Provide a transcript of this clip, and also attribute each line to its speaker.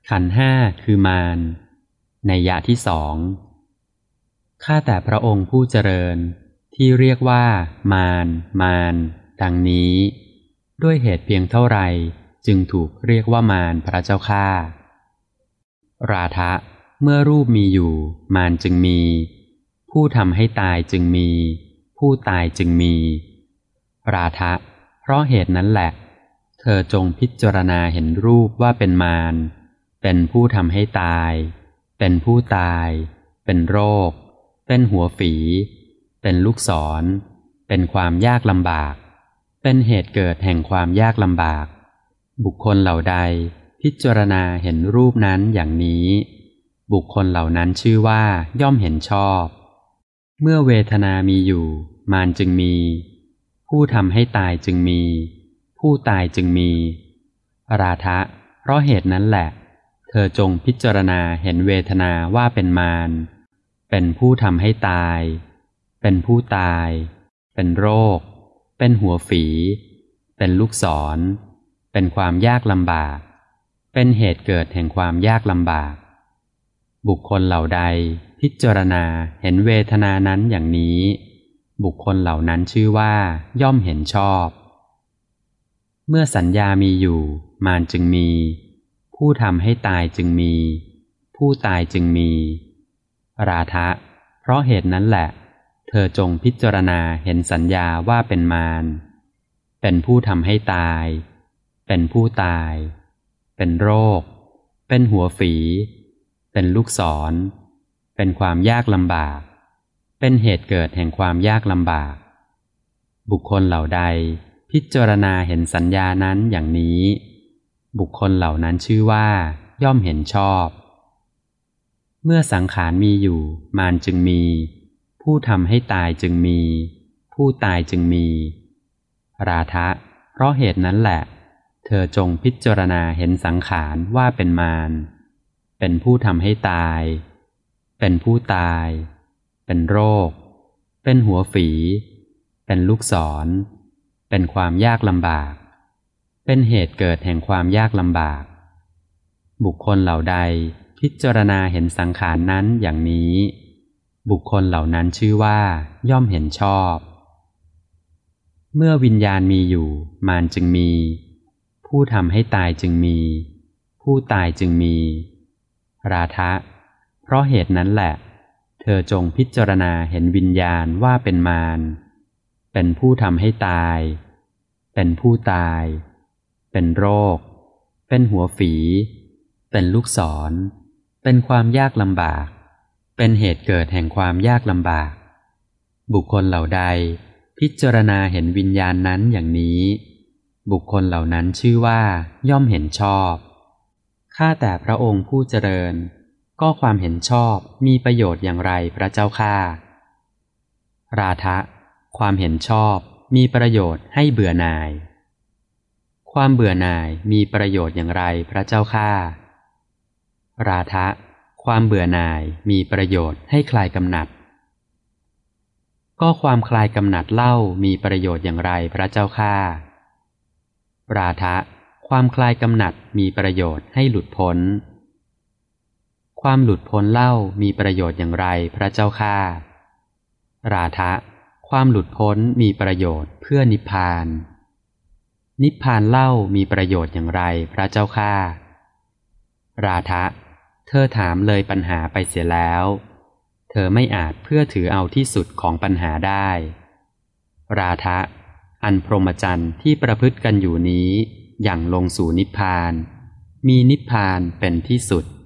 Speaker 1: ขันธ์ห้าคือมารนัยยะที่สองข้าแต่พระองค์ผู้เจริญที่เรียกว่ามารดังนี้ด้วยเหตุเพียงเท่าไรจึงถูกเรียกว่ามารพระเจ้าข้าราทะเมื่อรูปมีอยู่มารจึงมีผู้ทำให้ตายจึงมีผู้ตายจึงมีราทะเพราะเหตุนั้นแหละเธอจงพิจารณาเห็นรูปว่าเป็นมารเป็นผู้ทำให้ตายเป็นผู้ตายเป็นโรคเป็นหัวฝีเป็นลูกศรเป็นความยากลำบากเป็นเหตุเกิดแห่งความยากลำบากบุคคลเหล่าใดพิจารณาเห็นรูปนั้นอย่างนี้บุคคลเหล่านั้นชื่อว่าย่อมเห็นชอบเมื่อเวทนามีอยู่มารจึงมีผู้ทำให้ตายจึงมีผู้ตายจึงมีราทะเพราะเหตุนั้นแหละเธอจงพิจารณาเห็นเวทนาว่าเป็นมารเป็นผู้ทำให้ตายเป็นผู้ตายเป็นโรคเป็นหัวฝีเป็นลูกศรเป็นความยากลำบากเป็นเหตุเกิดแห่งความยากลำบากบุคคลเหล่าใดพิจารณาเห็นเวทนานั้นอย่างนี้บุคคลเหล่านั้นชื่อว่าย่อมเห็นชอบเมื่อสัญญามีอยู่มารจึงมีผู้ทำให้ตายจึงมีผู้ตายจึงมีราทะเพราะเหตุนั้นแหละเธอจงพิจารณาเห็นสัญญาว่าเป็นมารเป็นผู้ทำให้ตายเป็นผู้ตายเป็นโรคเป็นหัวฝีเป็นลูกศรเป็นความยากลำบากเป็นเหตุเกิดแห่งความยากลำบากบุคคลเหล่าใดพิจารณาเห็นสัญญานั้นอย่างนี้บุคคลเหล่านั้นชื่อว่าย่อมเห็นชอบเมื่อสังขารมีอยู่มารจึงมีผู้ทำให้ตายจึงมีผู้ตายจึงมีราทะเพราะเหตุนั้นแหละเธอจงพิจารณาเห็นสังขารว่าเป็นมารเป็นผู้ทำให้ตายเป็นผู้ตายเป็นโรคเป็นหัวฝีเป็นลูกศรเป็นความยากลำบากเป็นเหตุเกิดแห่งความยากลำบากบุคคลเหล่าใดพิจารณาเห็นสังขารนั้นอย่างนี้บุคคลเหล่านั้นชื่อว่าย่อมเห็นชอบเมื่อวิญญาณมีอยู่มารจึงมีผู้ทำให้ตายจึงมีผู้ตายจึงมีราทะเพราะเหตุนั้นแหละเธอจงพิจารณาเห็นวิญญาณว่าเป็นมารเป็นผู้ทำให้ตายเป็นผู้ตายเป็นโรคเป็นหัวฝีเป็นลูกศรเป็นความยากลำบากเป็นเหตุเกิดแห่งความยากลำบากบุคคลเหล่าใดพิจารณาเห็นวิญญาณนั้นอย่างนี้บุคคลเหล่านั้นชื่อว่าย่อมเห็นชอบข้าแต่พระองค์ผู้เจริญก็ความเห็นชอบมีประโยชน์อย่างไรพระเจ้าข้าราทะความเห็นชอบมีประโยชน์ให้เบื่อหน่ายความเบื่อหน่ายมีประโยชน์อย่างไรพระเจ้าข้าราทะความเบื่อหน่ายมีประโยชน์ให้คลายกำหนัดก็ความคลายกำหนัดเล่ามีประโยชน์อย่างไรพระเจ้าข้าราทะความคลายกำหนัดมีประโยชน์ให้หลุดพ้นความหลุดพ้นเล่ามีประโยชน์อย่างไรพระเจ้าข้าราทะความหลุดพ้นมีประโยชน์เพื่อนิพพานนิพพานเล่ามีประโยชน์อย่างไรพระเจ้าข้าราทะเธอถามเลยปัญหาไปเสียแล้วเธอไม่อาจเพื่อถือเอาที่สุดของปัญหาได้ราทะอันพรหมจรรย์ที่ประพฤติกันอยู่นี้อย่างลงสู่นิพพานมีนิพพานเป็นที่สุด